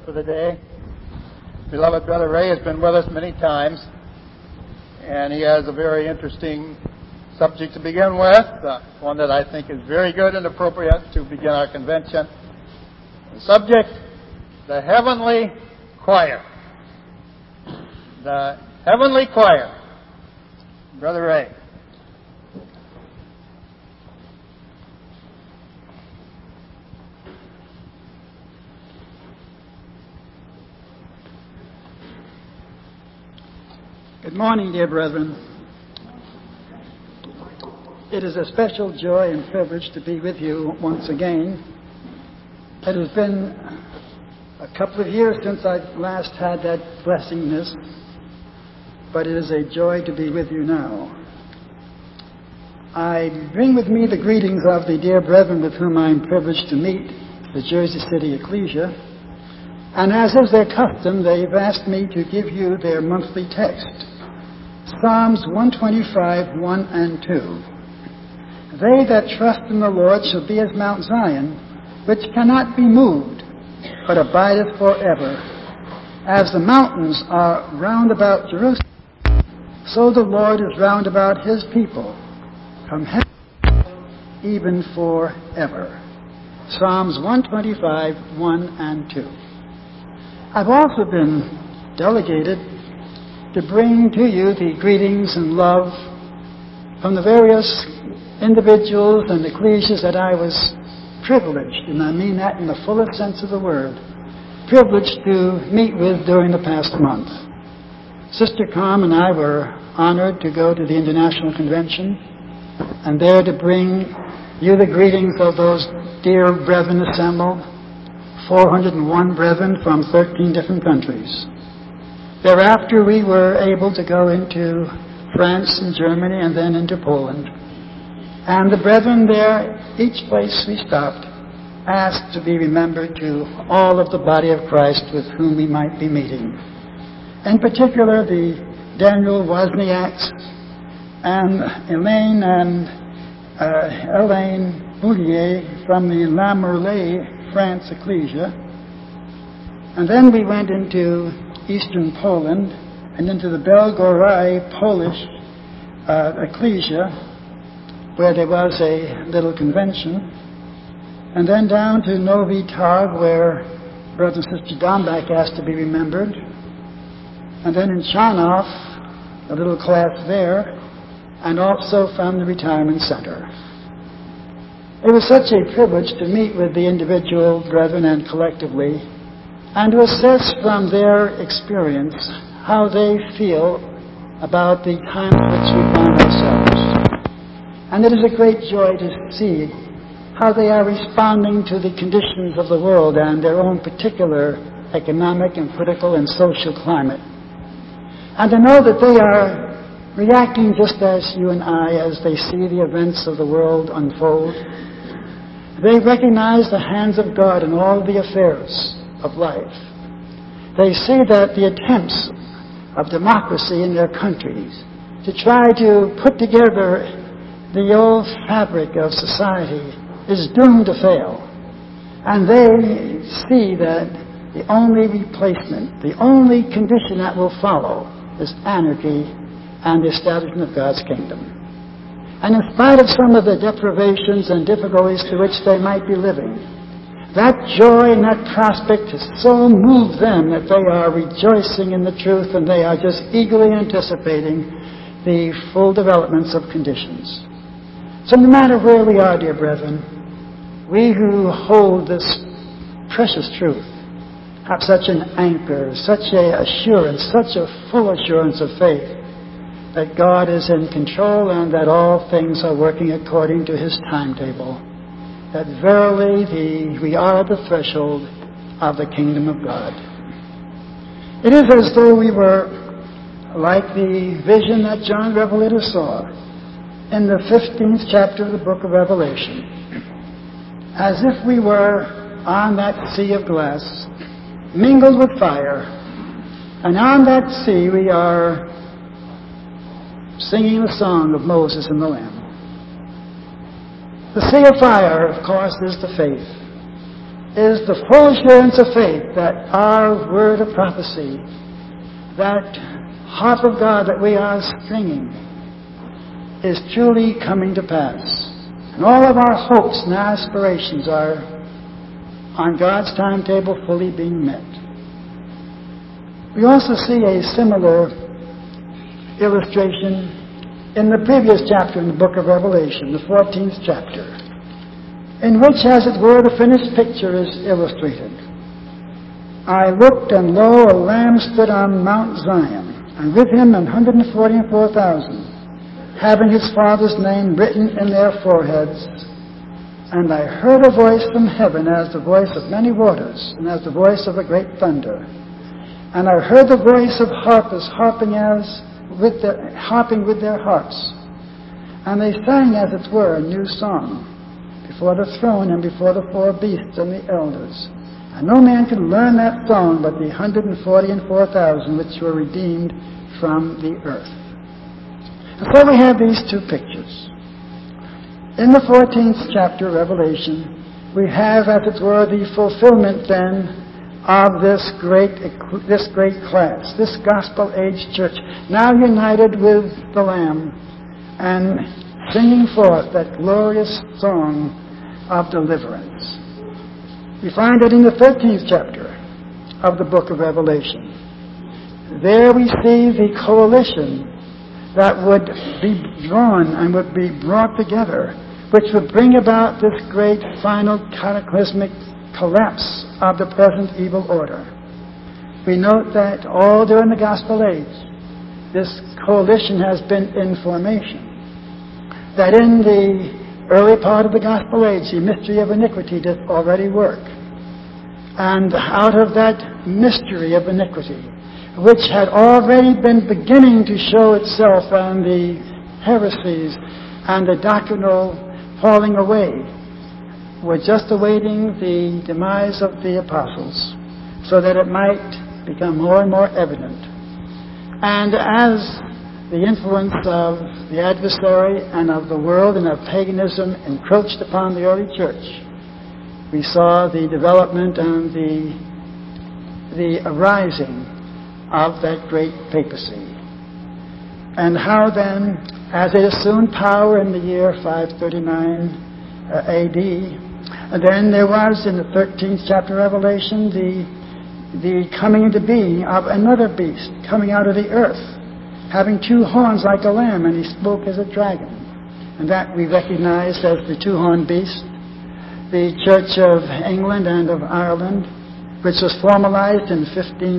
for the day. Beloved Brother Ray has been with us many times, and he has a very interesting subject to begin with, one that I think is very good and appropriate to begin our convention. The subject, the Heavenly Choir. The Heavenly Choir. Brother Ray. Good morning, dear brethren. It is a special joy and privilege to be with you once again. It has been a couple of years since I last had that blessingness, but it is a joy to be with you now. I bring with me the greetings of the dear brethren with whom I am privileged to meet, the Jersey City Ecclesia, and as is their custom, they've asked me to give you their monthly text. Psalms 125, 1 and 2. They that trust in the Lord shall be as Mount Zion, which cannot be moved, but abideth forever. As the mountains are round about Jerusalem, so the Lord is round about his people, from heaven even forever. Psalms 125, 1 and 2. I've also been delegated to bring to you the greetings and love from the various individuals and ecclesias that I was privileged, and I mean that in the fullest sense of the word, privileged to meet with during the past month. Sister Carm and I were honored to go to the International Convention and there to bring you the greetings of those dear brethren assembled, 401 brethren from 13 different countries. Thereafter, we were able to go into France and Germany and then into Poland. And the brethren there, each place we stopped, asked to be remembered to all of the body of Christ with whom we might be meeting. In particular, the Daniel Wozniaks and Elaine Boulier from the La Merle, France Ecclesia. And then we went into Eastern Poland and into the Belgorod Polish Ecclesia, where there was a little convention, and then down to Novi Targ, where Brother and Sister Dombach asked to be remembered, and then in Charnov, a little class there, and also from the retirement center. It was such a privilege to meet with the individual brethren and collectively, and to assess from their experience how they feel about the time in which we find ourselves. And it is a great joy to see how they are responding to the conditions of the world and their own particular economic and political and social climate. And to know that they are reacting just as you and I as they see the events of the world unfold. They recognize the hands of God in all the affairs of life. They see that the attempts of democracy in their countries to try to put together the old fabric of society is doomed to fail. And they see that the only replacement, the only condition that will follow is anarchy and the establishment of God's kingdom. And in spite of some of the deprivations and difficulties through which they might be living, that joy and that prospect has so moved them that they are rejoicing in the truth and they are just eagerly anticipating the full developments of conditions. So no matter where we are, dear brethren, we who hold this precious truth have such an anchor, such an assurance, such a full assurance of faith that God is in control and that all things are working according to his timetable. That verily we are at the threshold of the kingdom of God. It is as though we were like the vision that John Revelator saw in the 15th chapter of the book of Revelation. As if we were on that sea of glass, mingled with fire, and on that sea we are singing the song of Moses and the Lamb. The sea of fire, of course, is the faith. is the full assurance of faith that our word of prophecy, that harp of God that we are stringing, is truly coming to pass. And all of our hopes and aspirations are on God's timetable fully being met. We also see a similar illustration in the previous chapter in the book of Revelation, the 14th chapter, in which, as it were, the finished picture is illustrated. I looked, and lo, a Lamb stood on Mount Zion, and with him 144,000, having his Father's name written in their foreheads. And I heard a voice from heaven as the voice of many waters, and as the voice of a great thunder. And I heard the voice of harpers harping with their harps. And they sang, as it were, a new song, before the throne and before the four beasts and the elders. And no man could learn that song but the 144,000 which were redeemed from the earth. And so we have these two pictures. In the 14th chapter of Revelation, we have, as it were, the fulfillment then of this great class, this gospel age church, now united with the Lamb and singing forth that glorious song of deliverance. We find it in the 13th chapter of the book of Revelation. There we see the coalition that would be drawn and would be brought together, which would bring about this great final cataclysmic collapse of the present evil order. We note that all during the gospel age, this coalition has been in formation. That in the early part of the gospel age, the mystery of iniquity did already work. And out of that mystery of iniquity, which had already been beginning to show itself, and the heresies and the doctrinal falling away, were just awaiting the demise of the apostles so that it might become more and more evident. And as the influence of the adversary and of the world and of paganism encroached upon the early church, we saw the development and the arising of that great papacy. And how then, as it assumed power in the year 539 A.D., and then there was, in the 13th chapter of Revelation, the coming into being of another beast coming out of the earth, having two horns like a lamb, and he spoke as a dragon. And that we recognized as the two-horned beast, the Church of England and of Ireland, which was formalized in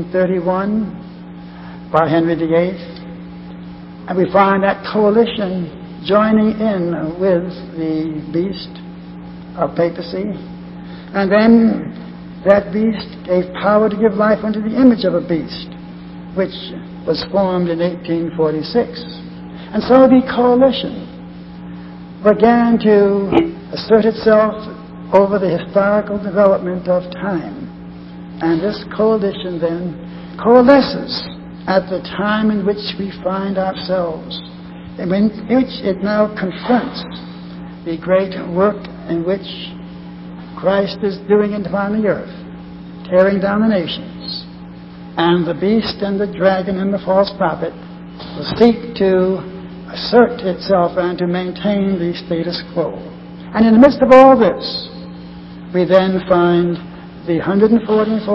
1531 by Henry VIII. And we find that coalition joining in with the beast of papacy. And then that beast gave power to give life unto the image of a beast, which was formed in 1846. And so the coalition began to assert itself over the historical development of time. And this coalition then coalesces at the time in which we find ourselves, in which it now confronts the great work in which Christ is doing upon the earth, tearing down the nations. And the beast and the dragon and the false prophet will seek to assert itself and to maintain the status quo. And in the midst of all this, we then find the 144,000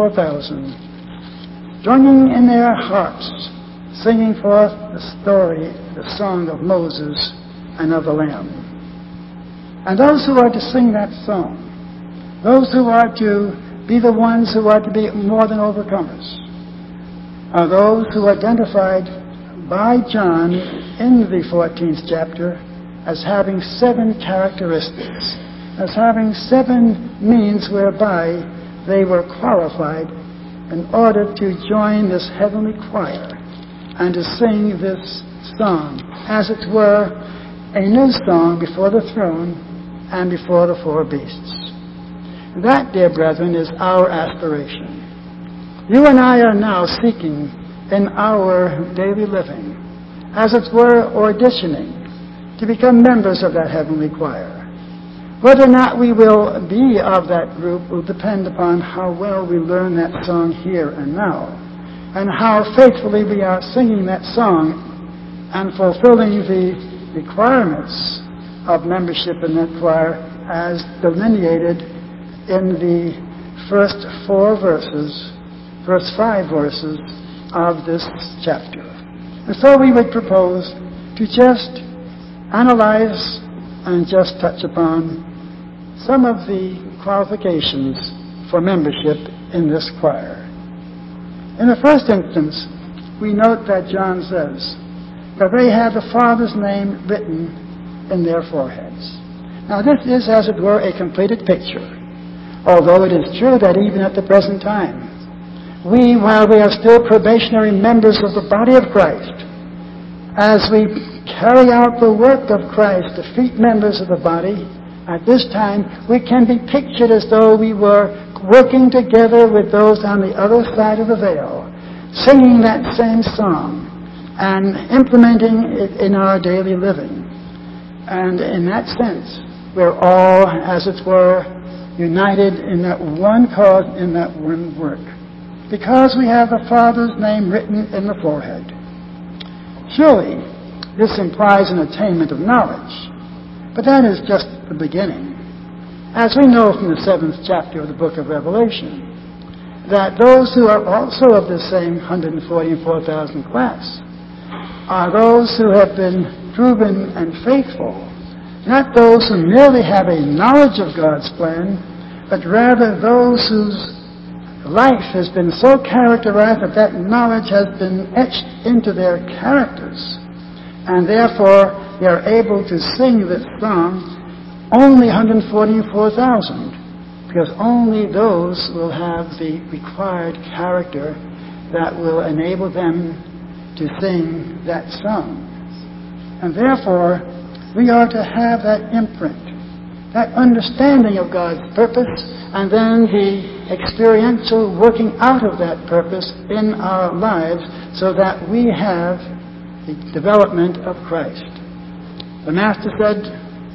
joining in their hearts, singing forth the story, the song of Moses and of the Lamb. And those who are to sing that song, those who are to be the ones who are to be more than overcomers, are those who are identified by John in the 14th chapter as having 7 characteristics, as having 7 means whereby they were qualified in order to join this heavenly choir and to sing this song, as it were, a new song before the throne and before the 4 beasts. That, dear brethren, is our aspiration. You and I are now seeking in our daily living, as it were, auditioning to become members of that heavenly choir. Whether or not we will be of that group will depend upon how well we learn that song here and now, and how faithfully we are singing that song and fulfilling the requirements of membership in that choir as delineated in the first 5 verses of this chapter. And so we would propose to just analyze and just touch upon some of the qualifications for membership in this choir. In the first instance, we note that John says that they have the Father's name written in their foreheads. Now this is, as it were, a completed picture, although it is true that even at the present time, we, while we are still probationary members of the body of Christ, as we carry out the work of Christ, defeat members of the body, at this time we can be pictured as though we were working together with those on the other side of the veil, singing that same song and implementing it in our daily living. And in that sense, we're all, as it were, united in that one cause, in that one work, because we have the Father's name written in the forehead. Surely, this implies an attainment of knowledge, but that is just the beginning. As we know from the 7th chapter of the book of Revelation, that those who are also of the same 144,000 class are those who have been proven and faithful, not those who merely have a knowledge of God's plan, but rather those whose life has been so characterized that that knowledge has been etched into their characters, and therefore they are able to sing this song, only 144,000, because only those will have the required character that will enable them to sing that song. And therefore, we are to have that imprint, that understanding of God's purpose, and then the experiential working out of that purpose in our lives so that we have the development of Christ. The Master said,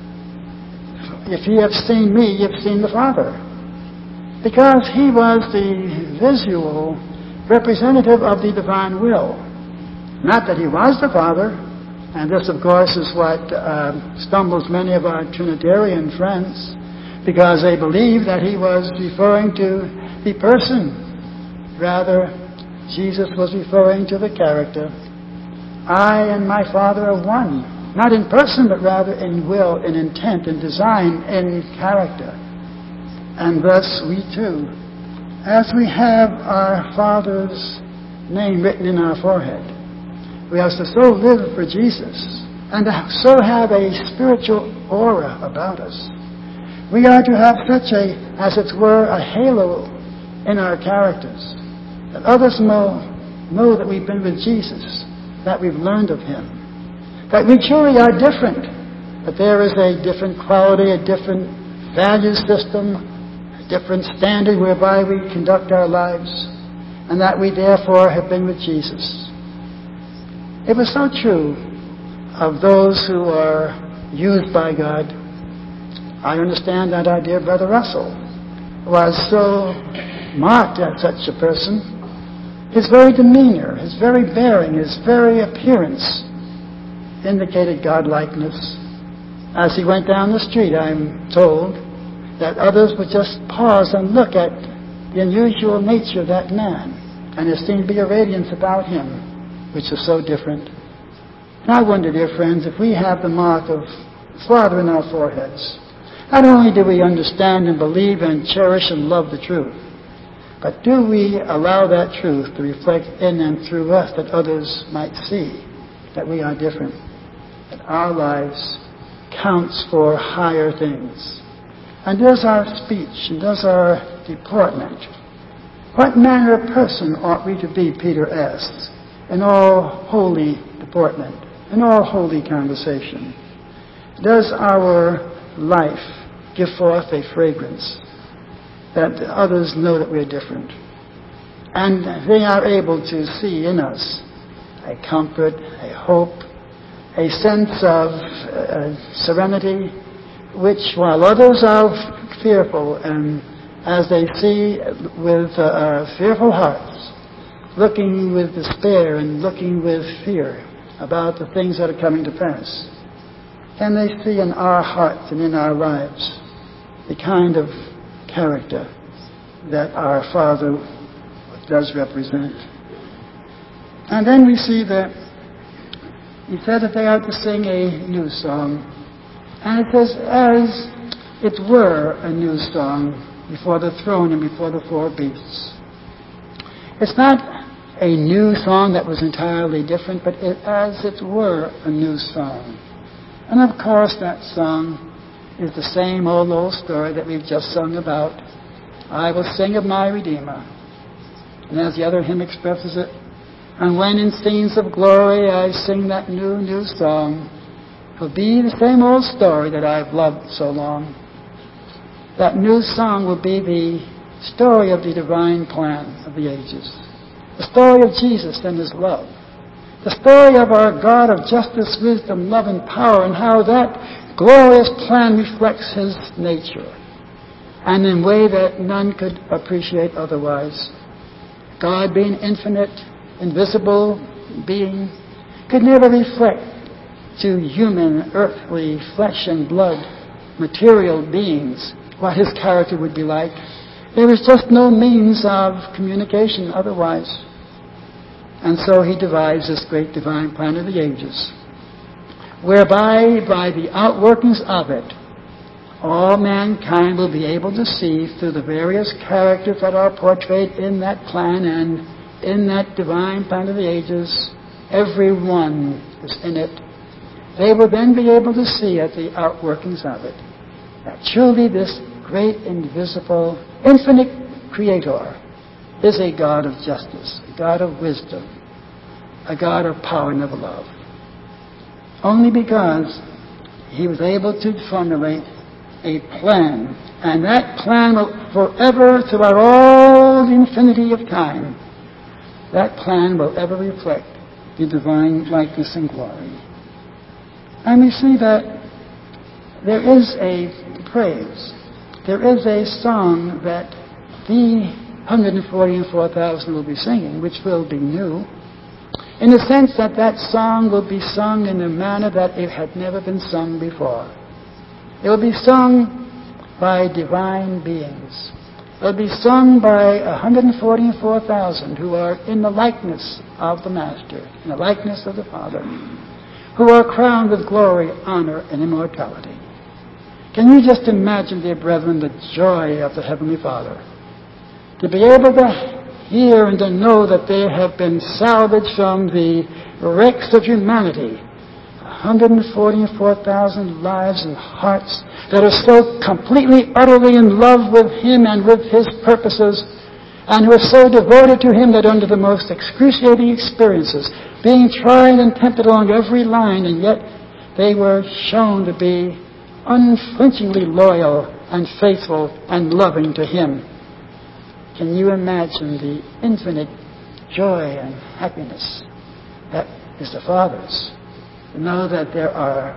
"If ye have seen me, ye have seen the Father." Because he was the visual representative of the divine will. Not that he was the Father, and this, of course, is what stumbles many of our Trinitarian friends, because they believe that he was referring to the person. Rather, Jesus was referring to the character. I and my Father are one, not in person, but rather in will, in intent, in design, in character. And thus we too, as we have our Father's name written in our forehead, we are to so live for Jesus and to so have a spiritual aura about us. We are to have such a, as it were, a halo in our characters, that others know that we've been with Jesus, that we've learned of Him, that we truly are different, that there is a different quality, a different value system, a different standard whereby we conduct our lives, and that we therefore have been with Jesus. It was so true of those who are used by God. I understand that our dear Brother Russell was so marked as such a person. His very demeanor, his very bearing, his very appearance indicated godlikeness. As he went down the street, I'm told that others would just pause and look at the unusual nature of that man, and there seemed to be a radiance about him which is so different. And I wonder, dear friends, if we have the mark of Father in our foreheads, not only do we understand and believe and cherish and love the truth, but do we allow that truth to reflect in and through us, that others might see that we are different, that our lives counts for higher things. And does our speech and does our deportment, what manner of person ought we to be, Peter asks, in all holy deportment, in all holy conversation? Does our life give forth a fragrance that others know that we're different, and they are able to see in us a comfort, a hope, a sense of serenity, which while others are fearful, and as they see with fearful hearts, looking with despair and looking with fear about the things that are coming to pass, can they see in our hearts and in our lives the kind of character that our Father does represent. And then we see that he said that they are to sing a new song. And it says, as it were a new song before the throne and before the four beasts. It's not a new song that was entirely different, but as it were a new song. And of course that song is the same old story that we've just sung about. I will sing of my Redeemer. And as the other hymn expresses it, and when in scenes of glory I sing that new song, it'll be the same old story that I've loved so long. That new song will be the story of the divine plan of the ages. The story of Jesus and his love. The story of our God of justice, wisdom, love, and power, and how that glorious plan reflects his nature, and in a way that none could appreciate otherwise. God, being infinite, invisible being, could never reflect to human, earthly, flesh and blood, material beings what his character would be like. There was just no means of communication otherwise. And so he devised this great divine plan of the ages, whereby, by the outworkings of it, all mankind will be able to see through the various characters that are portrayed in that plan and in that divine plan of the ages. Everyone is in it. They will then be able to see at the outworkings of it that truly this great, invisible, infinite Creator is a God of justice, a God of wisdom, a God of power and of love. Only because he was able to formulate a plan, and that plan will forever, throughout all the infinity of time, that plan will ever reflect the divine likeness and glory. And we see that there is a praise, there is a song that the 144,000 will be singing, which will be new, in the sense that that song will be sung in a manner that it had never been sung before. It will be sung by divine beings. It will be sung by 144,000 who are in the likeness of the Master, in the likeness of the Father, who are crowned with glory, honor, and immortality. Can you just imagine, dear brethren, the joy of the Heavenly Father to be able to hear and to know that they have been salvaged from the wrecks of humanity, 144,000 lives and hearts that are so completely, utterly in love with him and with his purposes, and who are so devoted to him that under the most excruciating experiences, being tried and tempted along every line, and yet they were shown to be unflinchingly loyal and faithful and loving to him. Can you imagine the infinite joy and happiness that is the Father's? To know that there are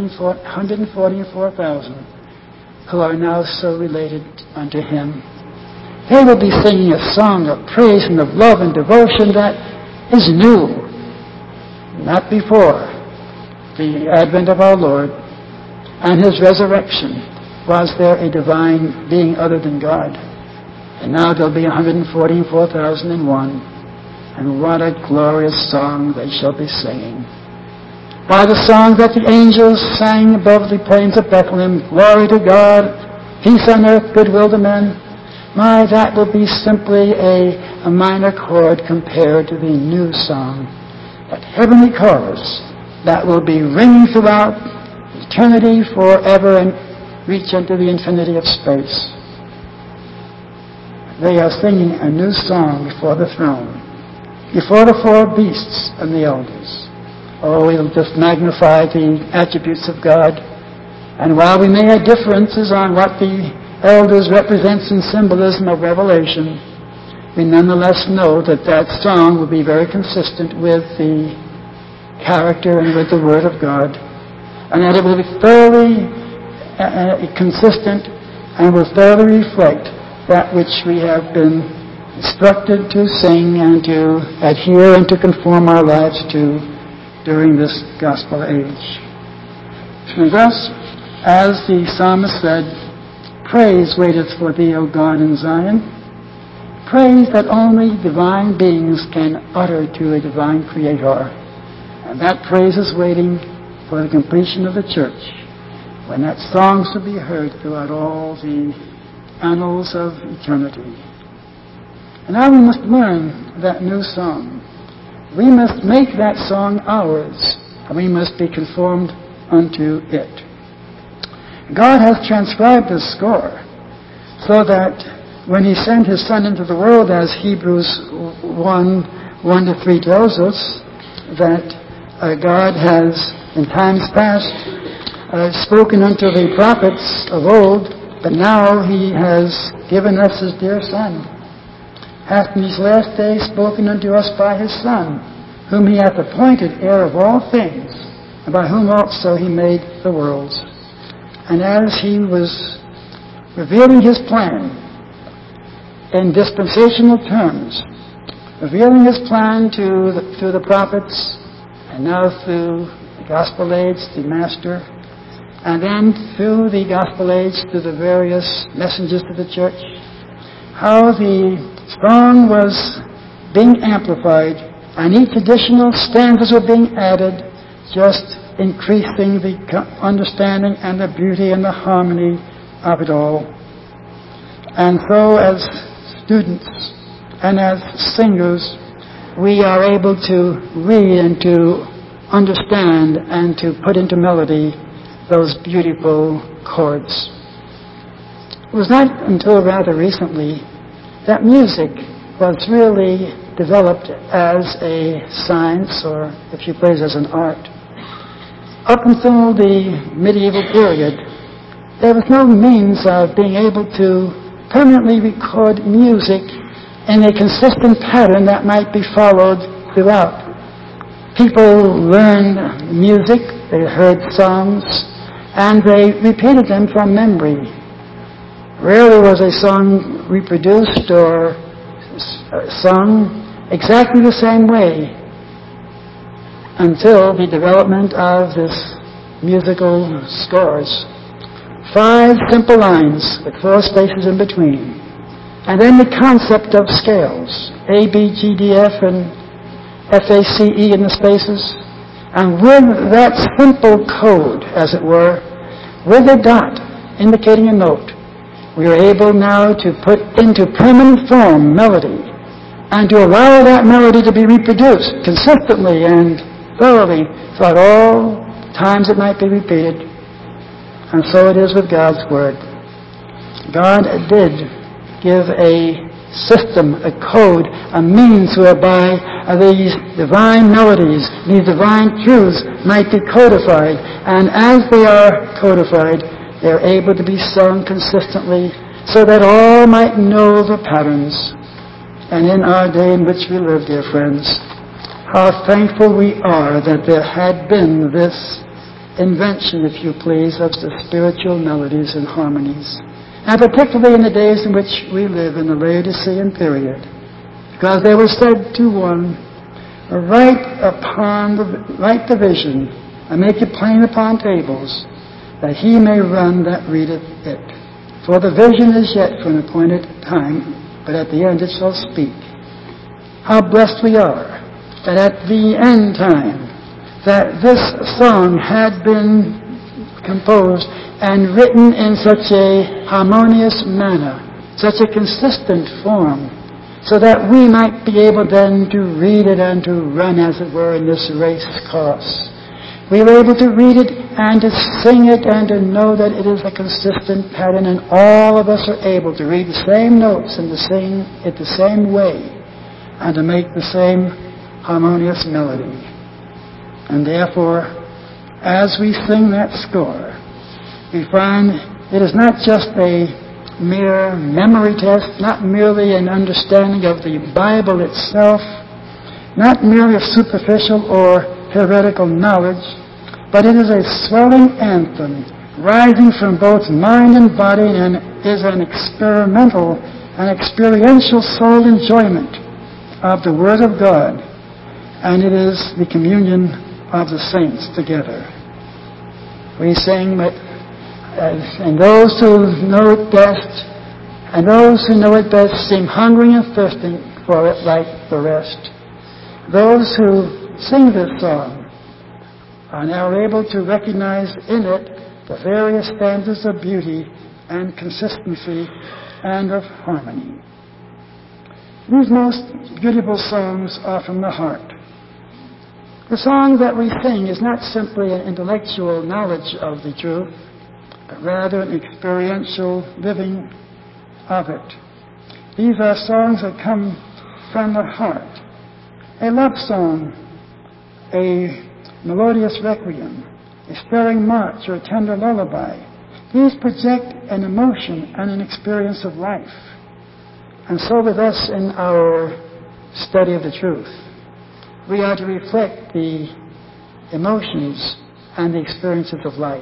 144,000 who are now so related unto him. They will be singing a song of praise and of love and devotion that is new. Not before the advent of our Lord and his resurrection was there a divine being other than God. And now there'll be 144,001. And what a glorious song they shall be singing. By the song that the angels sang above the plains of Bethlehem, glory to God, peace on earth, goodwill to men. My, that will be simply a minor chord compared to the new song, that heavenly chorus that will be ringing throughout eternity forever and reach into the infinity of space. They are singing a new song before the throne, before the four beasts and the elders. Oh, it'll just magnify the attributes of God. And while we may have differences on what the elders represents in symbolism of Revelation, we nonetheless know that that song will be very consistent with the character and with the Word of God, and that it will be thoroughly consistent and will thoroughly reflect that which we have been instructed to sing and to adhere and to conform our lives to during this gospel age. And thus, as the psalmist said, praise waiteth for thee, O God, in Zion. Praise that only divine beings can utter to a divine Creator. And that praise is waiting for the completion of the church, when that song shall be heard throughout all the annals of eternity. And now we must learn that new song. We must make that song ours, and we must be conformed unto it. God has transcribed this score so that when He sent His Son into the world, as Hebrews 1:1-3 tells us, that God has in times past spoken unto the prophets of old, but now He has given us His dear Son, hath in these last days spoken unto us by His Son, whom He hath appointed heir of all things, and by whom also He made the worlds. And as He was revealing His plan in dispensational terms, revealing His plan through the prophets, and now through the gospel age, the Master, and then through the gospel age, through the various messengers to the church, how the song was being amplified, and each additional stanzas were being added, just increasing the understanding and the beauty and the harmony of it all. And so as students and as singers, we are able to read and to understand and to put into melody those beautiful chords. It was not until rather recently that music was really developed as a science, or if you please, as an art. Up until the medieval period, there was no means of being able to permanently record music in a consistent pattern that might be followed throughout. People learned music, they heard songs, and they repeated them from memory. Rarely was a song reproduced or sung exactly the same way until the development of this musical scores. 5 simple lines with 4 spaces in between. And then the concept of scales, A, B, G, D, F, and F, A, C, E in the spaces. And with that simple code, as it were, with a dot indicating a note, we are able now to put into permanent form melody, and to allow that melody to be reproduced consistently and thoroughly throughout all times it might be repeated. And so it is with God's Word. God did give a system, a code, a means whereby these divine melodies, these divine truths might be codified. And as they are codified, they're able to be sung consistently so that all might know the patterns. And in our day in which we live, dear friends, how thankful we are that there had been this invention, if you please, of the spiritual melodies and harmonies. And particularly in the days in which we live, in the Laodicean period. Because they were said to one, write the vision, and make it plain upon tables, that he may run that readeth it. For the vision is yet for an appointed time, but at the end it shall speak. How blessed we are that at the end time, that this song had been composed and written in such a harmonious manner, such a consistent form, so that we might be able then to read it and to run, as it were, in this race course. We were able to read it and to sing it and to know that it is a consistent pattern, and all of us are able to read the same notes and to sing it the same way and to make the same harmonious melody. And therefore, as we sing that score, we find it is not just a mere memory test, not merely an understanding of the Bible itself, not merely of superficial or theoretical knowledge, but it is a swelling anthem rising from both mind and body, and is an experiential soul enjoyment of the Word of God, and it is the communion of the saints together. We sing that, and those who know it best, and those who know it best seem hungry and thirsting for it like the rest. Those who sing this song are now able to recognize in it the various standards of beauty and consistency and of harmony. These most beautiful songs are from the heart. The song that we sing is not simply an intellectual knowledge of the truth, but rather an experiential living of it. These are songs that come from the heart. A love song, a melodious requiem, a stirring march, or a tender lullaby. These project an emotion and an experience of life. And so with us in our study of the truth, we are to reflect the emotions and the experiences of life.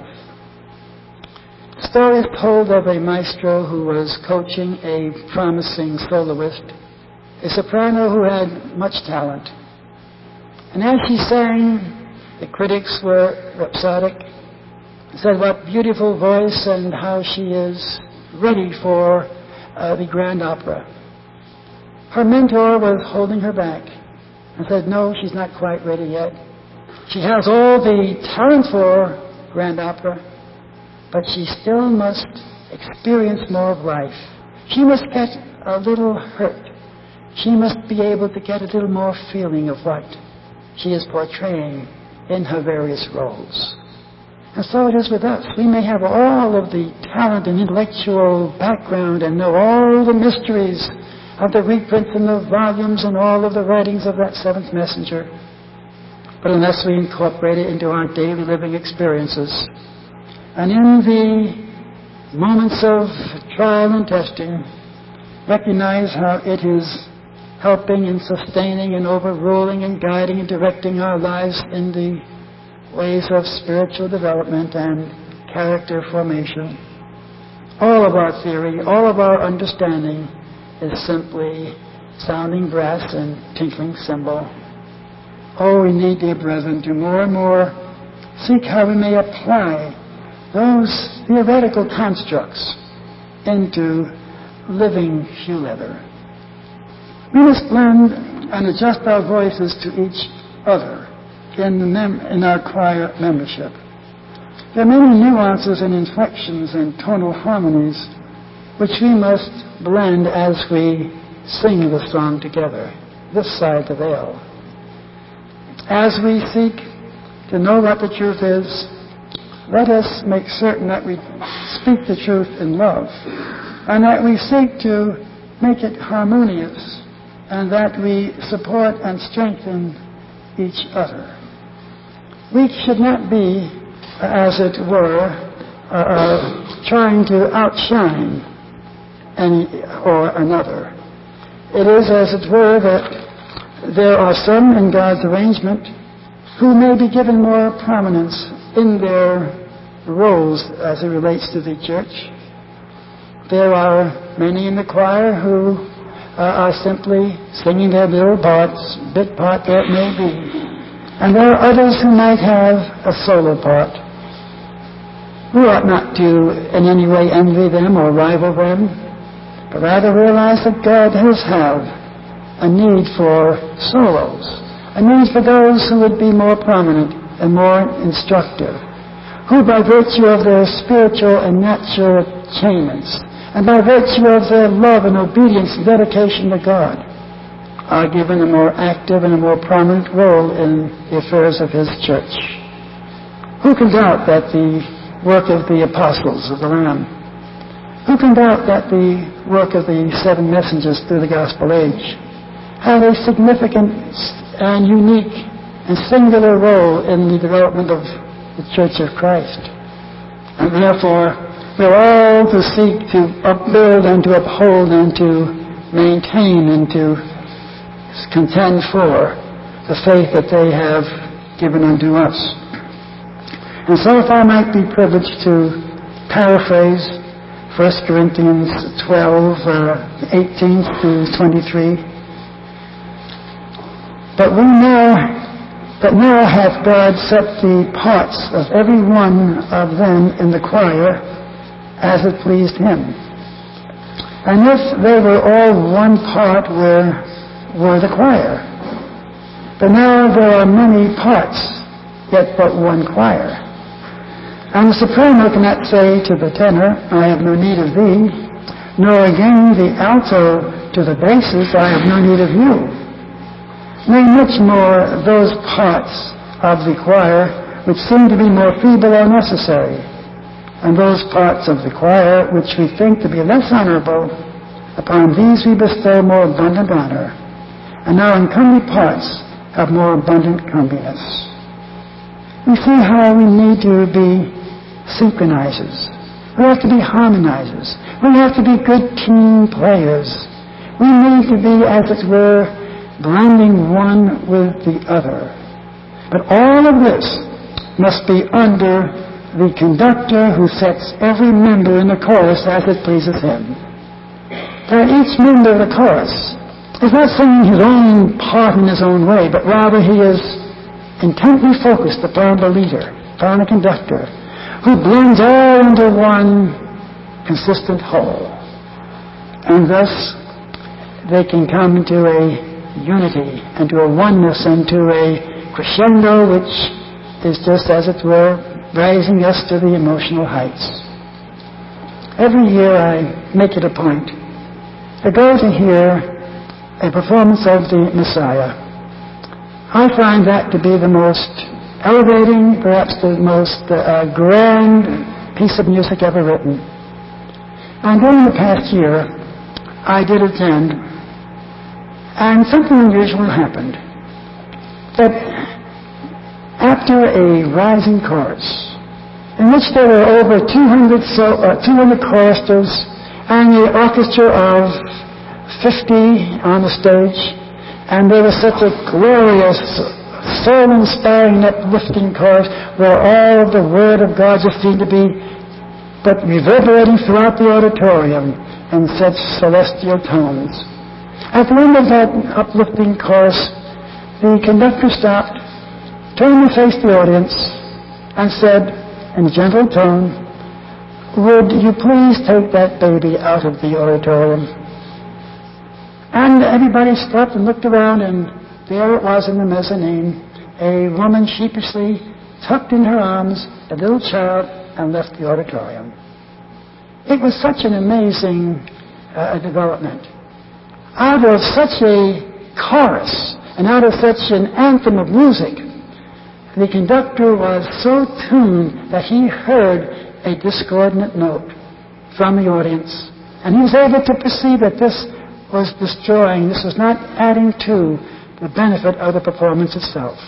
The story is told of a maestro who was coaching a promising soloist, a soprano who had much talent. And as she sang, the critics were rhapsodic, said what beautiful voice and how she is ready for the grand opera. Her mentor was holding her back and said, no, she's not quite ready yet. She has all the talent for grand opera, but she still must experience more of life. She must get a little hurt. She must be able to get a little more feeling of what she is portraying in her various roles. And so it is with us. We may have all of the talent and intellectual background and know all the mysteries of the reprints and the volumes and all of the writings of that seventh messenger. But unless we incorporate it into our daily living experiences, and in the moments of trial and testing, recognize how it is helping and sustaining and overruling and guiding and directing our lives in the ways of spiritual development and character formation. All of our theory, all of our understanding is simply sounding brass and tinkling cymbal. Oh, we need, dear brethren, to more and more seek how we may apply those theoretical constructs into living shoe leather. We must blend and adjust our voices to each other in our choir membership. There are many nuances and inflections and tonal harmonies which we must blend as we sing the song together, this side the veil. As we seek to know what the truth is, let us make certain that we speak the truth in love, and that we seek to make it harmonious, and that we support and strengthen each other. We should not be, as it were, trying to outshine any or another. It is, as it were, that there are some in God's arrangement who may be given more prominence in their roles as it relates to the church. There are many in the choir who are simply singing their little parts, bit part there it may be. And there are others who might have a solo part. We ought not to in any way envy them or rival them, but rather realize that God does have a need for solos, a need for those who would be more prominent and more instructive, who by virtue of their spiritual and natural attainments, and by virtue of their love and obedience and dedication to God, are given a more active and a more prominent role in the affairs of His church. Who can doubt that the work of the apostles of the Lamb, who can doubt that the work of the seven messengers through the gospel age had a significant and unique and singular role in the development of the Church of Christ? And therefore, we're all to seek to upbuild and to uphold and to maintain and to contend for the faith that they have given unto us. And so if I might be privileged to paraphrase 1 Corinthians 12, 18 through 23. But now hath God set the parts of every one of them in the choir as it pleased him. And if they were all one part, where were the choir? But now there are many parts, yet but one choir. And the soprano cannot say to the tenor, I have no need of thee, nor again the alto to the basses, I have no need of you. Nay, much more those parts of the choir which seem to be more feeble are necessary, and those parts of the choir which we think to be less honorable, upon these we bestow more abundant honor, and our uncomely parts have more abundant comeliness. We see how we need to be synchronizers. We have to be harmonizers. We have to be good team players. We need to be, as it were, blending one with the other. But all of this must be under the conductor who sets every member in the chorus as it pleases him. That each member of the chorus is not singing his own part in his own way, but rather he is intently focused upon the leader, upon the conductor, who blends all into one consistent whole. And thus they can come into a unity, and to a oneness, and to a crescendo which is just, as it were, raising us to the emotional heights. Every year I make it a point to go to hear a performance of the Messiah. I find that to be the most elevating, perhaps the most grand piece of music ever written. And during the past year, I did attend, and something unusual happened. That after a rising chorus, in which there were over 200 choristers and an orchestra of 50 on the stage, and there was such a glorious, soul-inspiring, uplifting chorus where all the Word of God just seemed to be but reverberating throughout the auditorium in such celestial tones. At the end of that uplifting chorus, the conductor stopped, turned to face the audience, and said in a gentle tone, "Would you please take that baby out of the auditorium?" And everybody stopped and looked around, and there it was in the mezzanine, a woman sheepishly tucked in her arms a little child and left the auditorium. It was such an amazing development. Out of such a chorus and out of such an anthem of music, the conductor was so tuned that he heard a discordant note from the audience, and he was able to perceive that this was destroying, this was not adding to the benefit of the performance itself.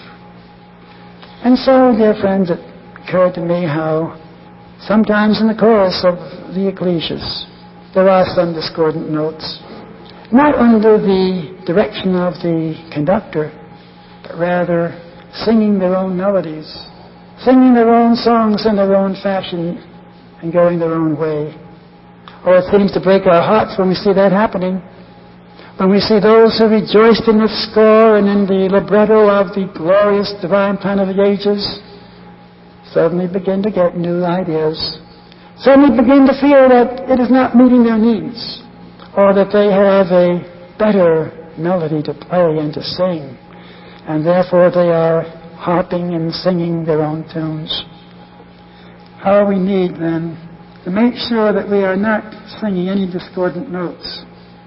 And so, dear friends, it occurred to me how sometimes in the chorus of the ecclesias there are some discordant notes, not under the direction of the conductor, but rather singing their own melodies, singing their own songs in their own fashion, and going their own way. Oh, it seems to break our hearts when we see that happening. When we see those who rejoiced in the score and in the libretto of the glorious divine plan of the ages suddenly begin to get new ideas, suddenly begin to feel that it is not meeting their needs, or that they have a better melody to play and to sing, and therefore they are harping and singing their own tunes. How we need, then, to make sure that we are not singing any discordant notes.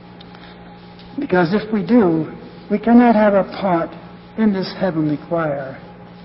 Because if we do, we cannot have a part in this heavenly choir.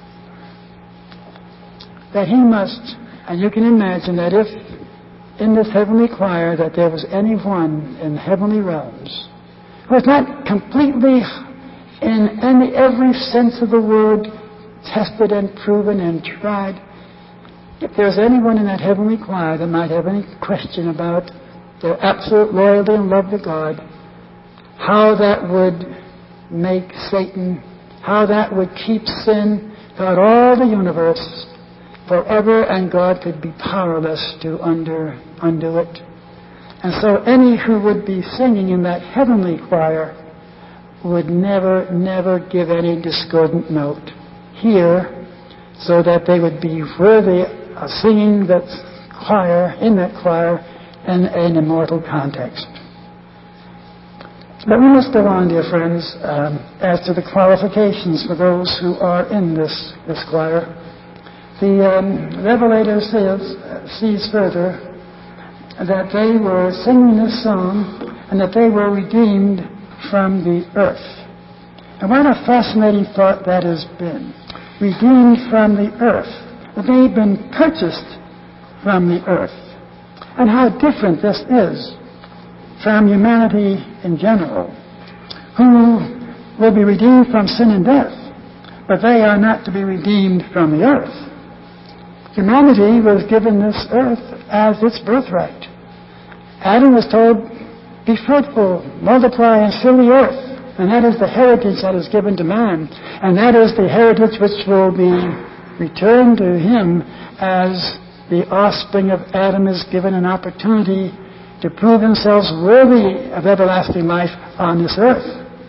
That he must, and you can imagine that if in this heavenly choir that there was anyone in heavenly realms who was not completely in every sense of the word tested and proven and tried, if there's anyone in that heavenly choir that might have any question about their absolute loyalty and love to God, how that would make Satan, how that would keep sin throughout all the universe forever, and God could be powerless to undo it. And so any who would be singing in that heavenly choir would never give any discordant note here, so that they would be worthy of singing that choir, in that choir, in an immortal context. But we must go on, dear friends, as to the qualifications for those who are in this choir. The Revelator sees further that they were singing this song and that they were redeemed from the earth. And what a fascinating thought that has been. Redeemed from the earth. They've been purchased from the earth. And how different this is from humanity in general, who will be redeemed from sin and death, but they are not to be redeemed from the earth. Humanity was given this earth as its birthright. Adam was told, be fruitful, multiply, and fill the earth. And that is the heritage that is given to man. And that is the heritage which will be returned to him as the offspring of Adam is given an opportunity to prove themselves worthy of everlasting life on this earth.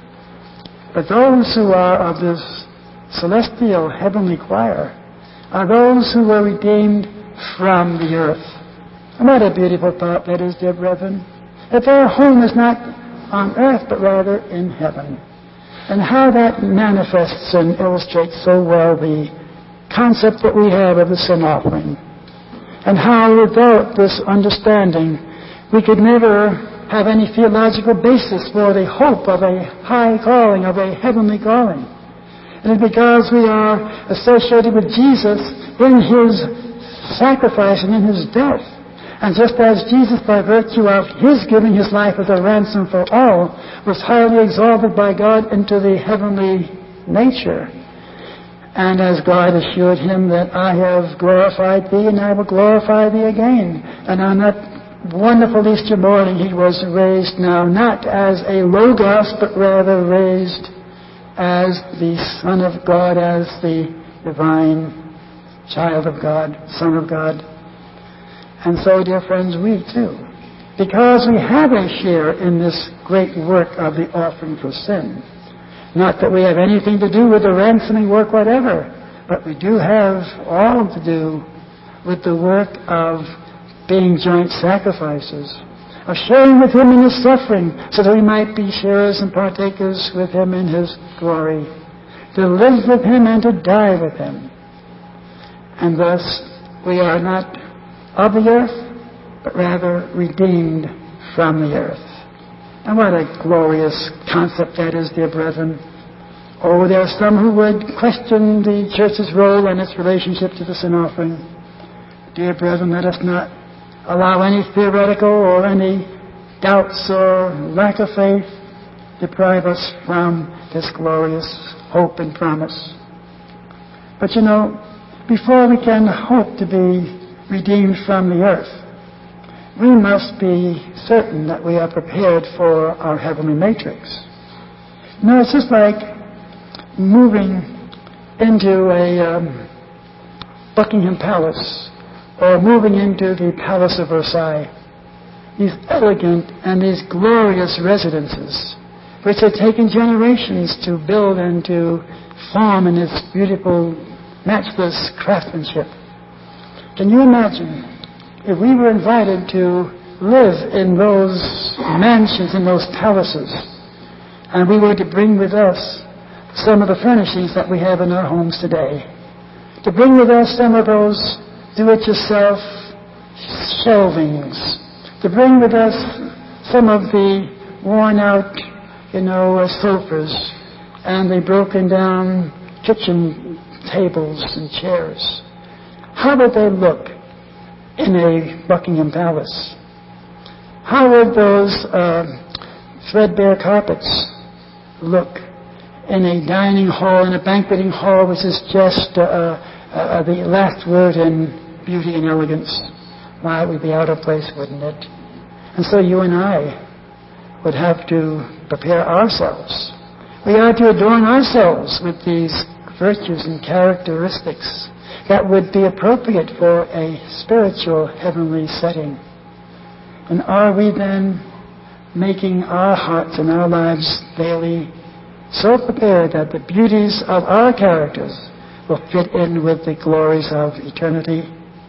But those who are of this celestial heavenly choir are those who were redeemed from the earth. And what a beautiful thought that is, dear brethren. That their home is not on earth, but rather in heaven. And how that manifests and illustrates so well the concept that we have of the sin offering. And how without this understanding, we could never have any theological basis for the hope of a high calling, of a heavenly calling. And it's because we are associated with Jesus in His sacrifice and in His death. And just as Jesus, by virtue of His giving His life as a ransom for all, was highly exalted by God into the heavenly nature, and as God assured Him that I have glorified Thee and I will glorify Thee again. And on that wonderful Easter morning He was raised now not as a Logos, but rather raised as the Son of God, as the divine child of God, Son of God. And so, dear friends, we too, because we have a share in this great work of the offering for sin, not that we have anything to do with the ransoming work whatever, but we do have all to do with the work of being joint sacrifices, of sharing with Him in His suffering, so that we might be sharers and partakers with Him in His glory, to live with Him and to die with Him. And thus, we are not of the earth, but rather redeemed from the earth. And what a glorious concept that is, dear brethren. Oh, there are some who would question the church's role and its relationship to the sin offering. Dear brethren, let us not allow any theoretical or any doubts or lack of faith deprive us from this glorious hope and promise. But you know, before we can hope to be redeemed from the earth, we must be certain that we are prepared for our heavenly matrix. You know, it's just like moving into a Buckingham Palace or moving into the Palace of Versailles. These elegant and these glorious residences, which have taken generations to build and to form in its beautiful, matchless craftsmanship. Can you imagine if we were invited to live in those mansions, in those palaces, and we were to bring with us some of the furnishings that we have in our homes today, to bring with us some of those do-it-yourself shelvings, to bring with us some of the worn-out, sofas and the broken-down kitchen tables and chairs. How would they look in a Buckingham Palace? How would those threadbare carpets look in a dining hall, in a banqueting hall, which is just the last word in beauty and elegance? Why, it would be out of place, wouldn't it? And so you and I would have to prepare ourselves. We are to adorn ourselves with these virtues and characteristics, that would be appropriate for a spiritual heavenly setting? And are we then making our hearts and our lives daily so prepared that the beauties of our characters will fit in with the glories of eternity?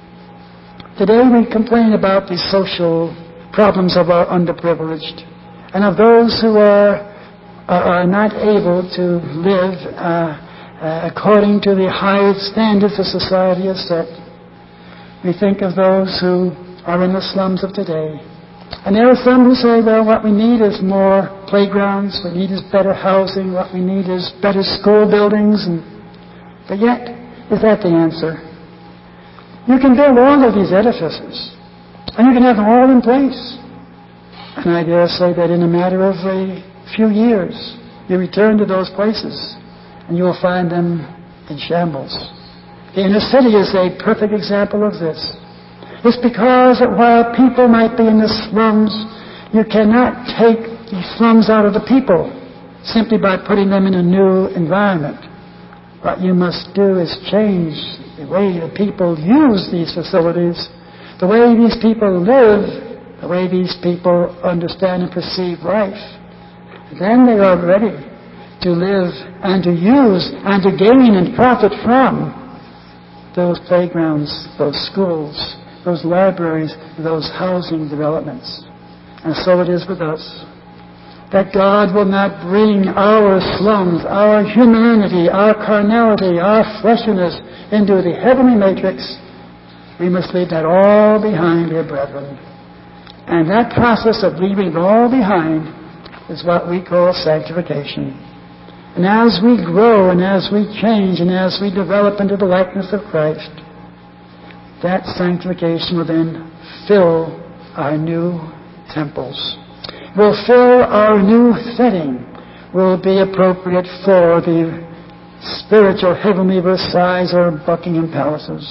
Today we complain about the social problems of our underprivileged and of those who are not able to live according to the high standards the society has set. We think of those who are in the slums of today. And there are some who say, well, what we need is more playgrounds, what we need is better housing, what we need is better school buildings. But yet, is that the answer? You can build all of these edifices, and you can have them all in place. And I dare say that in a matter of a few years, you return to those places, and you will find them in shambles. The inner city is a perfect example of this. It's because that while people might be in the slums, you cannot take the slums out of the people simply by putting them in a new environment. What you must do is change the way the people use these facilities, the way these people live, the way these people understand and perceive life. Then they are ready to live and to use and to gain and profit from those playgrounds, those schools, those libraries, those housing developments. And so it is with us. That God will not bring our slums, our humanity, our carnality, our fleshiness into the heavenly matrix. We must leave that all behind, dear brethren. And that process of leaving it all behind is what we call sanctification. And as we grow and as we change and as we develop into the likeness of Christ, that sanctification will then fill our new temples, will fill our new setting, will be appropriate for the spiritual heavenly Versailles or Buckingham palaces.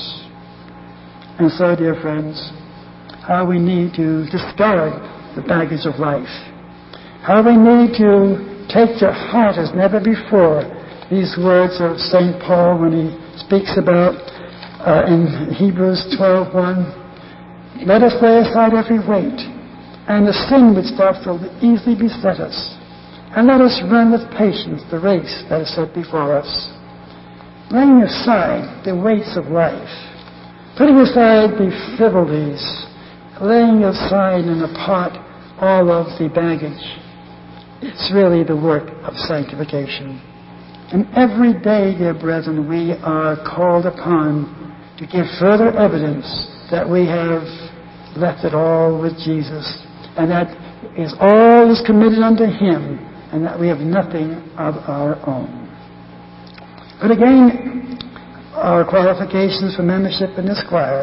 And so, dear friends, how we need to discard the baggage of life, how we need to take to heart as never before these words of St. Paul when he speaks about in Hebrews 12:1, let us lay aside every weight and the sin which doth so easily beset us, and let us run with patience the race that is set before us. Laying aside the weights of life, putting aside the frivolities, laying aside and apart all of the baggage, it's really the work of sanctification. And every day, dear brethren, we are called upon to give further evidence that we have left it all with Jesus, and that all is committed unto Him, and that we have nothing of our own. But again, our qualifications for membership in this choir: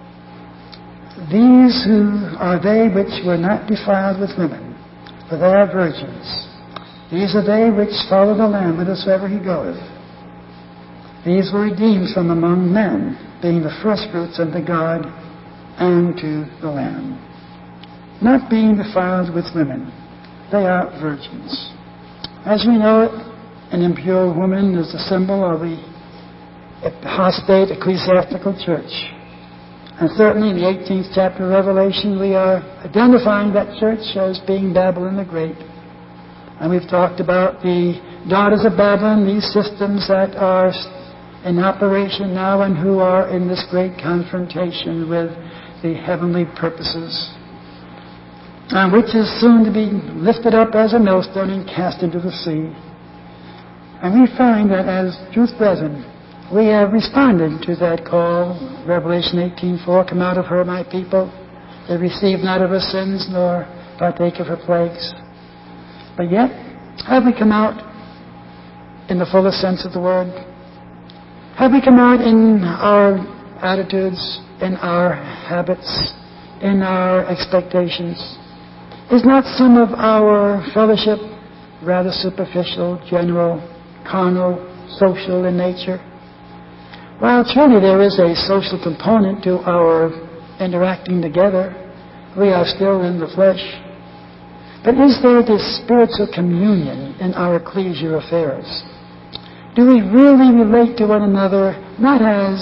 these who are they which were not defiled with women, for they are virgins. These are they which follow the Lamb whithersoever He goeth. These were redeemed from among men, being the firstfruits unto God and to the Lamb. Not being defiled with women, they are virgins. As we know it, an impure woman is a symbol of the apostate ecclesiastical church. And certainly in the 18th chapter of Revelation, we are identifying that church as being Babylon the Great. And we've talked about the daughters of Babylon, these systems that are in operation now and who are in this great confrontation with the heavenly purposes, which is soon to be lifted up as a millstone and cast into the sea. And we find that as truth brethren, we have responded to that call, Revelation 18:4, come out of her, my people, they receive not of her sins, nor partake of her plagues. But yet, have we come out in the fullest sense of the word? Have we come out in our attitudes, in our habits, in our expectations? Is not some of our fellowship rather superficial, general, carnal, social in nature? While truly there is a social component to our interacting together, we are still in the flesh. But is there this spiritual communion in our ecclesial affairs? Do we really relate to one another not as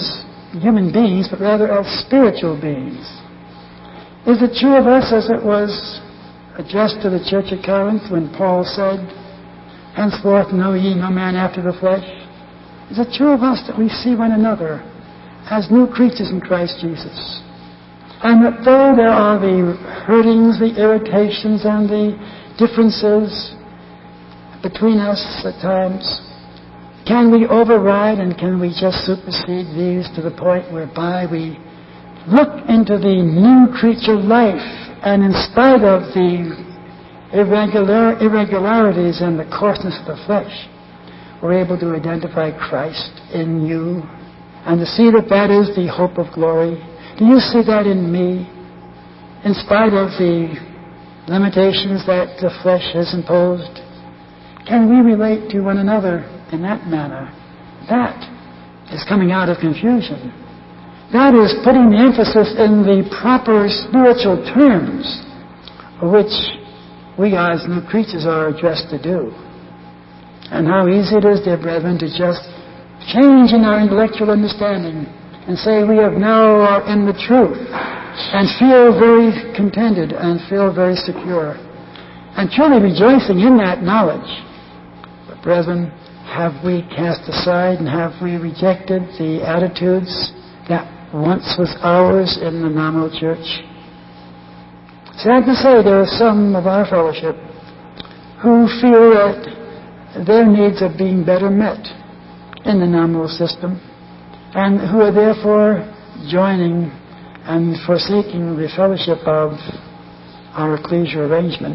human beings, but rather as spiritual beings. Is it true of us as it was addressed to the church at Corinth when Paul said, "Henceforth know ye no man after the flesh"? Is it true of us that we see one another as new creatures in Christ Jesus? And that though there are the hurtings, the irritations, and the differences between us at times, can we override and can we just supersede these to the point whereby we look into the new creature life, and in spite of the irregularities and the coarseness of the flesh, we're able to identify Christ in you and to see that that is the hope of glory? Do you see that in me? In spite of the limitations that the flesh has imposed, can we relate to one another in that manner? That is coming out of confusion. That is putting the emphasis in the proper spiritual terms which we as new creatures are addressed to do. And how easy it is, dear brethren, to just change in our intellectual understanding and say we have now are in the truth and feel very contented and feel very secure and truly rejoicing in that knowledge. But brethren, have we cast aside and have we rejected the attitudes that once was ours in the nominal church? Sad to say, there are some of our fellowship who feel that their needs are being better met in the nominal system, and who are therefore joining and forsaking the fellowship of our ecclesial arrangement.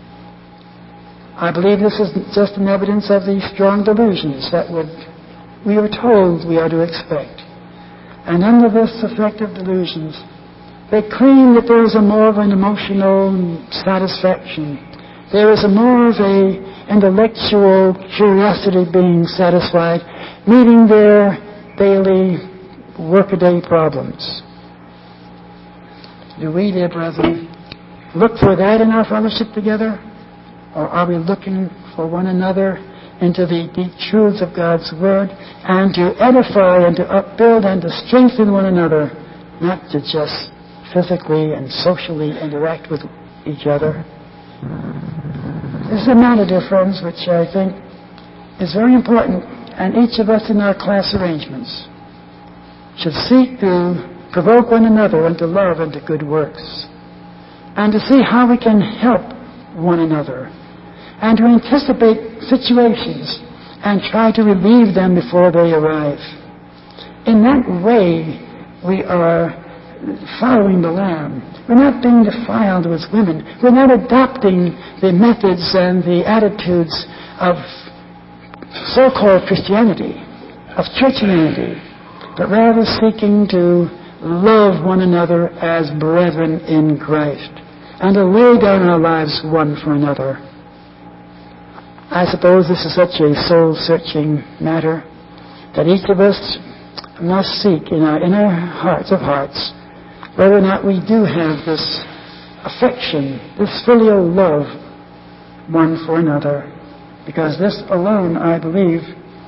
I believe this is just an evidence of the strong delusions that we are told we are to expect. And under this effect of delusions, they claim that there is a more of an emotional satisfaction. There is a more of a intellectual curiosity being satisfied, meeting their daily workaday problems. Do we, dear brethren, look for that in our fellowship together? Or are we looking for one another into the deep truths of God's Word and to edify and to upbuild and to strengthen one another, not to just physically and socially interact with each other? This is a matter, dear friends, which I think is very important, and each of us in our class arrangements should seek to provoke one another into love and to good works, and to see how we can help one another, and to anticipate situations and try to relieve them before they arrive. In that way, we are following the Lamb. We're not being defiled with women. We're not adopting the methods and the attitudes of so-called Christianity, of churchianity, but rather seeking to love one another as brethren in Christ and to lay down our lives one for another. I suppose this is such a soul-searching matter that each of us must seek in our inner hearts of hearts whether or not we do have this affection, this filial love one for another, because this alone, I believe,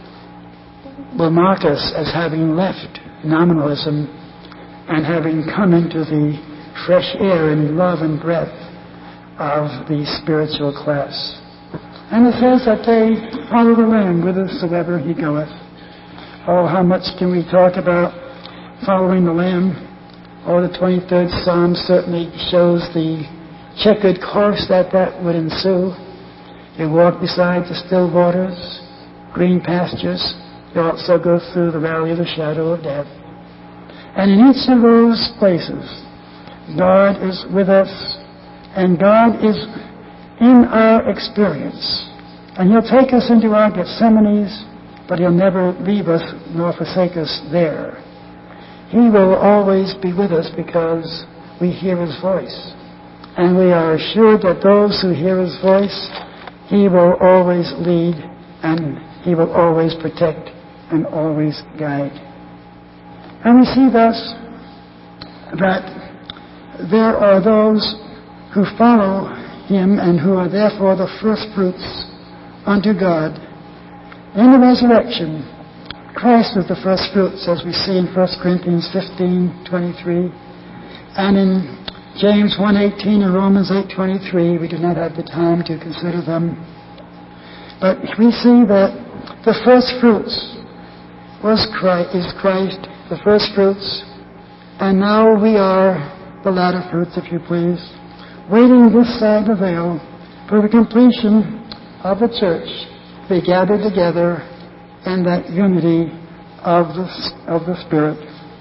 will mark us as having left nominalism and having come into the fresh air and love and breath of the spiritual class. And it says that they follow the Lamb whithersoever he goeth. Oh, how much can we talk about following the Lamb? Oh, the 23rd Psalm certainly shows the checkered course that would ensue. You walk beside the still waters, green pastures. You also go through the valley of the shadow of death. And in each of those places, God is with us, and God is in our experience. And He'll take us into our Gethsemanes, but He'll never leave us nor forsake us there. He will always be with us because we hear His voice. And we are assured that those who hear His voice, He will always lead and He will always protect and always guide. And we see thus that there are those who follow Him and who are therefore the first fruits unto God. In the resurrection, Christ was the first fruits, as we see in 1 Corinthians 15:23, and in James 1:18 and Romans 8:23. We do not have the time to consider them. But we see that the first fruits is Christ, the first fruits, and now we are the latter fruits, if you please, waiting this side the veil for the completion of the church, be gathered together in that unity of the Spirit.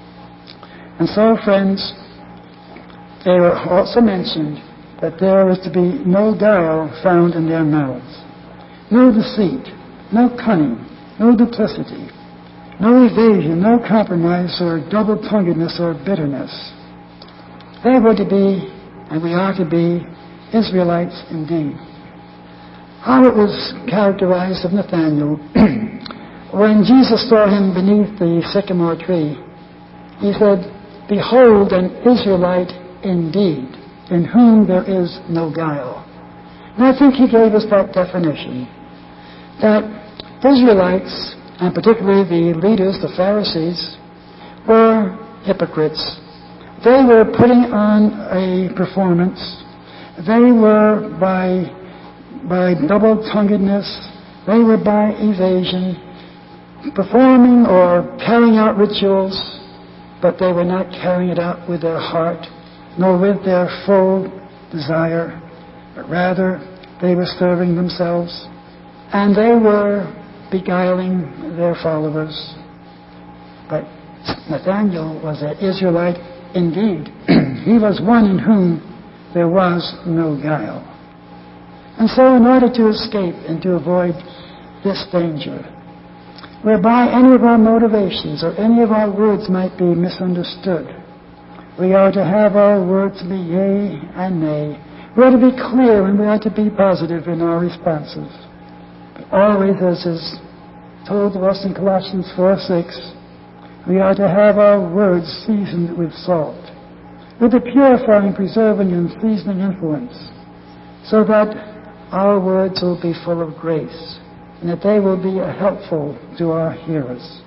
And so, friends, they were also mentioned that there is to be no guile found in their mouths, no deceit, no cunning, no duplicity, no evasion, no compromise or double-tonguedness or bitterness. They were to be, and we are to be, Israelites indeed. How it was characterized of Nathanael, when Jesus saw him beneath the sycamore tree, he said, "Behold an Israelite indeed, in whom there is no guile." And I think he gave us that definition, that Israelites, and particularly the leaders, the Pharisees, were hypocrites. They were putting on a performance. They were by double-tonguedness. They were by evasion, performing or carrying out rituals, but they were not carrying it out with their heart, nor with their full desire, but rather they were serving themselves, and they were beguiling their followers. But Nathanael was an Israelite indeed. He was one in whom there was no guile. And so in order to escape and to avoid this danger, whereby any of our motivations or any of our words might be misunderstood, we are to have our words be yea and nay. We are to be clear and we are to be positive in our responses. But always, as is told to us in Colossians 4:6, we are to have our words seasoned with salt, with a purifying, preserving, and seasoning influence, so that our words will be full of grace, and that they will be helpful to our hearers.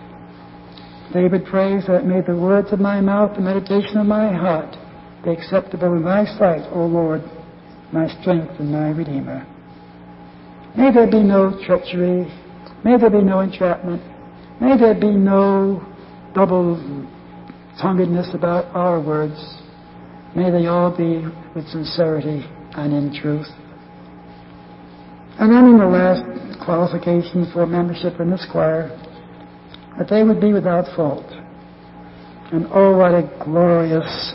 David prays that may the words of my mouth, the meditation of my heart, be acceptable in thy sight, O Lord, my strength and my Redeemer. May there be no treachery. May there be no entrapment. May there be no double-tonguedness about our words. May they all be with sincerity and in truth. And then in the last qualification for membership in this choir, that they would be without fault. And oh, what a glorious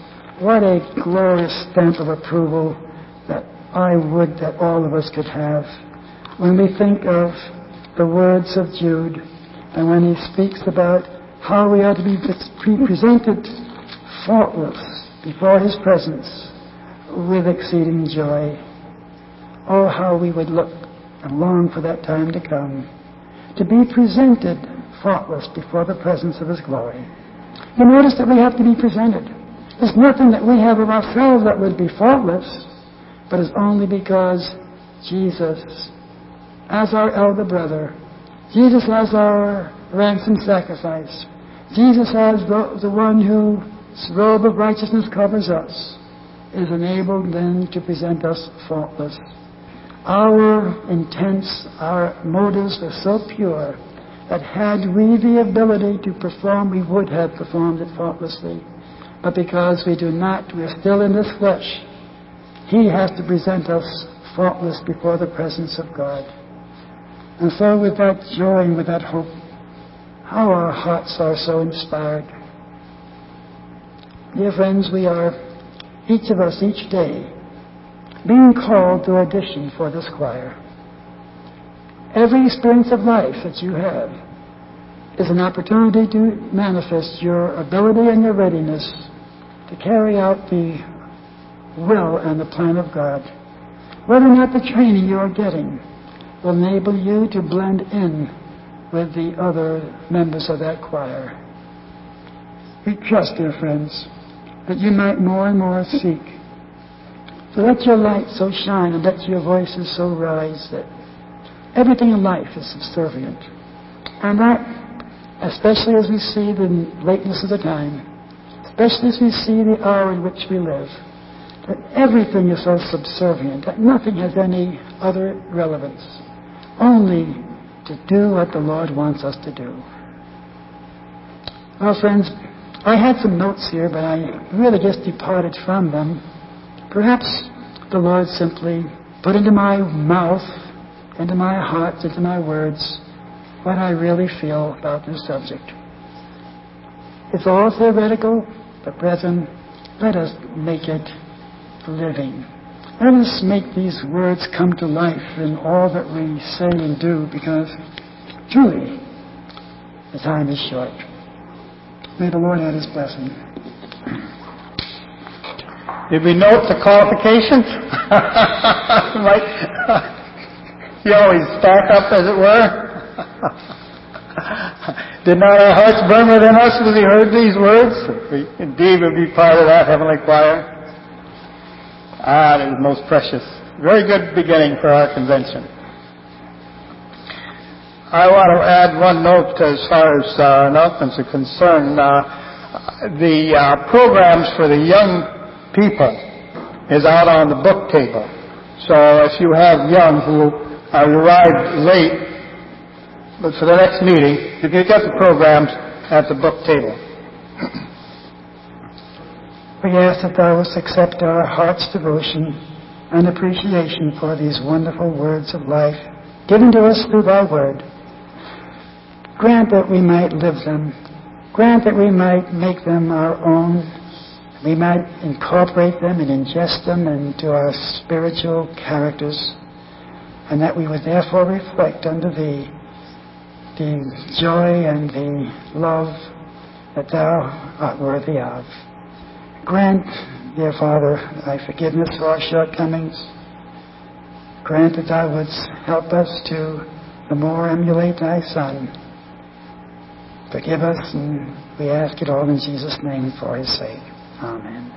stamp of approval that I would that all of us could have when we think of the words of Jude and when he speaks about how we are to be presented faultless before his presence with exceeding joy. Oh, how we would look and long for that time to come, to be presented faultless before the presence of his glory. You notice that we have to be presented. There's nothing that we have of ourselves that would be faultless, but it's only because Jesus, as our elder brother, Jesus as our ransom sacrifice, Jesus as the one whose robe of righteousness covers us, is enabled then to present us faultless. Our intents, our motives are so pure that had we the ability to perform, we would have performed it faultlessly. But because we do not, we are still in this flesh, he has to present us faultless before the presence of God. And so with that joy and with that hope, how our hearts are so inspired. Dear friends, we are, each of us each day, being called to audition for this choir. Every experience of life that you have is an opportunity to manifest your ability and your readiness to carry out the will and the plan of God. Whether or not the training you are getting will enable you to blend in with the other members of that choir. We trust, dear friends, that you might more and more seek. So let your light so shine and let your voices so rise that everything in life is subservient. And that especially as we see the lateness of the time, especially as we see the hour in which we live, that everything is so subservient, that nothing has any other relevance, only to do what the Lord wants us to do. Well, friends, I had some notes here, but I really just departed from them. Perhaps the Lord simply put into my mouth, into my heart, into my words, what I really feel about this subject. It's all theoretical, but brethren, let us make it living. Let us make these words come to life in all that we say and do, because truly the time is short. May the Lord add His blessing. Did we note the qualifications? You always stack up, as it were. Did not our hearts burn within us as we heard these words? We indeed would be part of that heavenly choir. It is most precious. Very good beginning for our convention. I want to add one note as far as announcements are concerned. The programs for the young people is out on the book table. So if you have young who arrived late, but for the next meeting, you can get the programs at the book table. We ask that Thou wouldst accept our heart's devotion and appreciation for these wonderful words of life given to us through Thy Word. Grant that we might live them. Grant that we might make them our own. We might incorporate them and ingest them into our spiritual characters, and that we would therefore reflect unto Thee the joy and the love that Thou art worthy of. Grant, dear Father, Thy forgiveness for our shortcomings. Grant that Thou wouldst help us to the more emulate Thy Son. Forgive us, and we ask it all in Jesus' name for His sake. Amen.